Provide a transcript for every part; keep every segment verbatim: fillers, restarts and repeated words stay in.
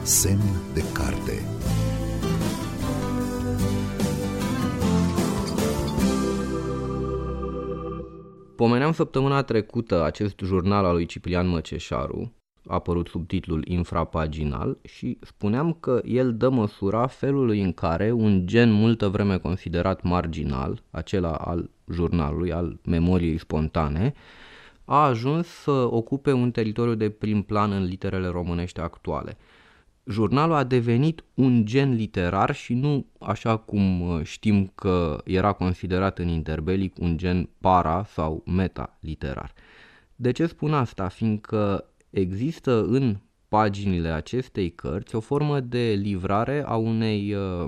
Semn de carte. Pomeneam săptămâna trecută acest jurnal al lui Ciprian Măceșaru, apărut sub titlul Infrapaginal, și spuneam că el dă măsura felului în care un gen multă vreme considerat marginal, acela al jurnalului, al memoriei spontane, a ajuns să ocupe un teritoriu de prim plan în literele românești actuale. Jurnalul a devenit un gen literar și nu așa cum știm că era considerat în interbelic un gen para sau meta-literar. De ce spun asta? Fiindcă există în paginile acestei cărți o formă de livrare a unei uh,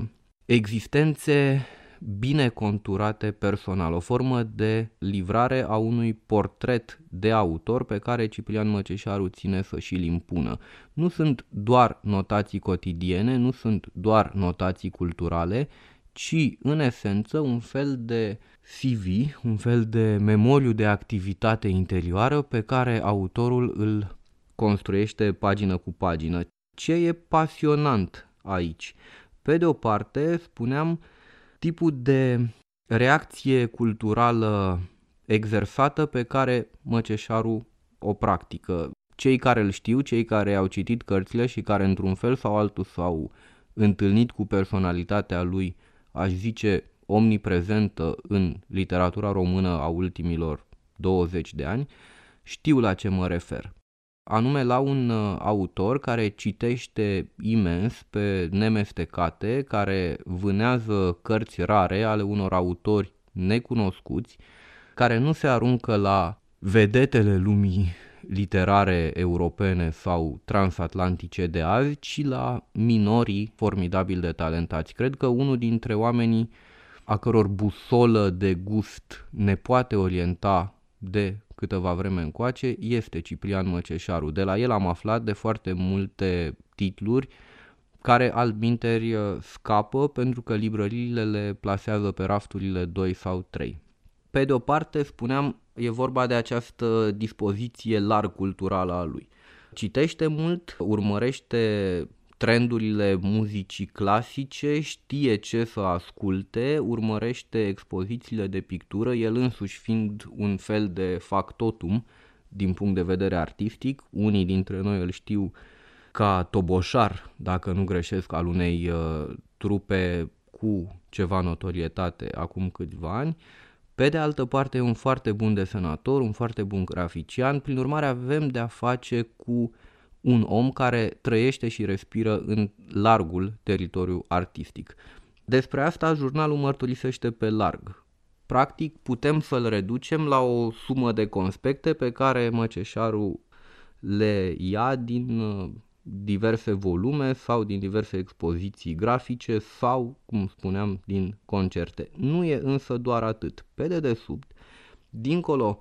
existențe bine conturate personal, o formă de livrare a unui portret de autor pe care Ciprian Măceșaru ține să și-l impună. Nu sunt doar notații cotidiene, nu sunt doar notații culturale, ci în esență un fel de C V, un fel de memoriu de activitate interioară pe care autorul îl construiește pagină cu pagină. Ce e pasionant aici? Pe de o parte, spuneam, tipul de reacție culturală exersată pe care Măceșaru o practică. Cei care îl știu, cei care au citit cărțile și care într-un fel sau altul s-au întâlnit cu personalitatea lui, aș zice, omniprezentă în literatura română a ultimilor douăzeci de ani, știu la ce mă refer. Anume la un autor care citește imens pe nemestecate, care vânează cărți rare ale unor autori necunoscuți, care nu se aruncă la vedetele lumii literare europene sau transatlantice de azi, ci la minorii formidabil de talentați. Cred că unul dintre oamenii a căror busolă de gust ne poate orienta de câteva vreme încoace este Ciprian Măceșaru. De la el am aflat de foarte multe titluri care altminteri scapă pentru că librăriile le plasează pe rafturile doi sau trei. Pe de o parte, spuneam, e vorba de această dispoziție larg culturală a lui. Citește mult, urmărește trendurile muzicii clasice, știe ce să asculte, urmărește expozițiile de pictură, el însuși fiind un fel de factotum din punct de vedere artistic. Unii dintre noi îl știu ca toboșar, dacă nu greșesc, al unei uh, trupe cu ceva notorietate acum câțiva ani. Pe de altă parte, e un foarte bun desenator, un foarte bun grafician, prin urmare avem de-a face cu un om care trăiește și respiră în largul teritoriu artistic. Despre asta jurnalul mărturisește pe larg. Practic putem să-l reducem la o sumă de conspecte pe care Măceșaru le ia din diverse volume sau din diverse expoziții grafice sau, cum spuneam, din concerte. Nu e însă doar atât. Pe dedesubt, dincolo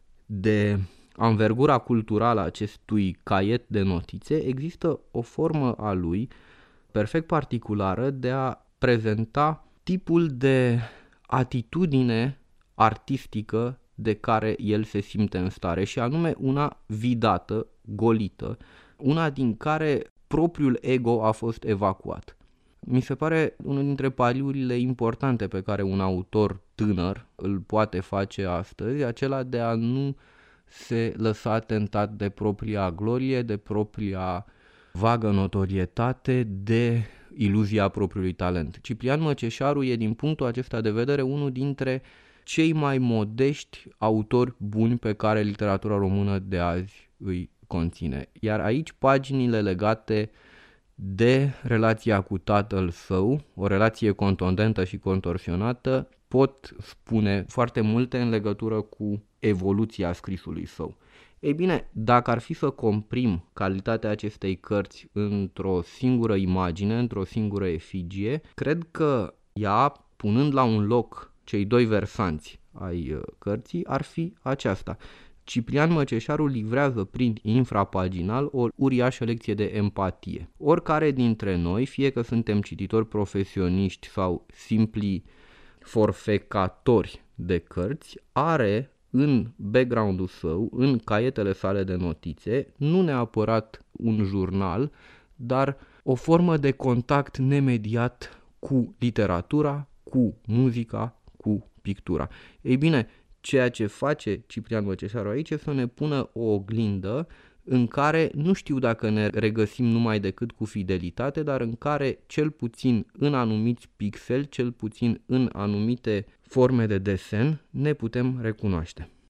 de anvergura culturală a acestui caiet de notițe, există o formă a lui perfect particulară de a prezenta tipul de atitudine artistică de care el se simte în stare, și anume una vidată, golită, una din care propriul ego a fost evacuat. Mi se pare unul dintre pariurile importante pe care un autor tânăr îl poate face astăzi, acela de a nu se lăsa tentat de propria glorie, de propria vagă notorietate, de iluzia propriului talent. Ciprian Măceșaru e, din punctul acesta de vedere, unul dintre cei mai modești autori buni pe care literatura română de azi îi conține. Iar aici paginile legate de relația cu tatăl său, o relație contundentă și contorsionată, pot spune foarte multe în legătură cu evoluția scrisului său. Ei bine, dacă ar fi să comprim calitatea acestei cărți într-o singură imagine, într-o singură efigie, cred că ea, punând la un loc cei doi versanți ai cărții, ar fi aceasta. Ciprian Măceșaru livrează prin infrapaginal o uriașă lecție de empatie. Oricare dintre noi, fie că suntem cititori profesioniști sau simpli forfecatori de cărți, are în background-ul său, în caietele sale de notițe, nu neapărat un jurnal, dar o formă de contact nemediat cu literatura, cu muzica, cu pictura. Ei bine, ceea ce face Ciprian Măceșaru aici este să ne pună o oglindă în care nu știu dacă ne regăsim numai decât cu fidelitate, dar în care cel puțin în anumiți pixeli, cel puțin în anumite forme de desen, ne putem recunoaște.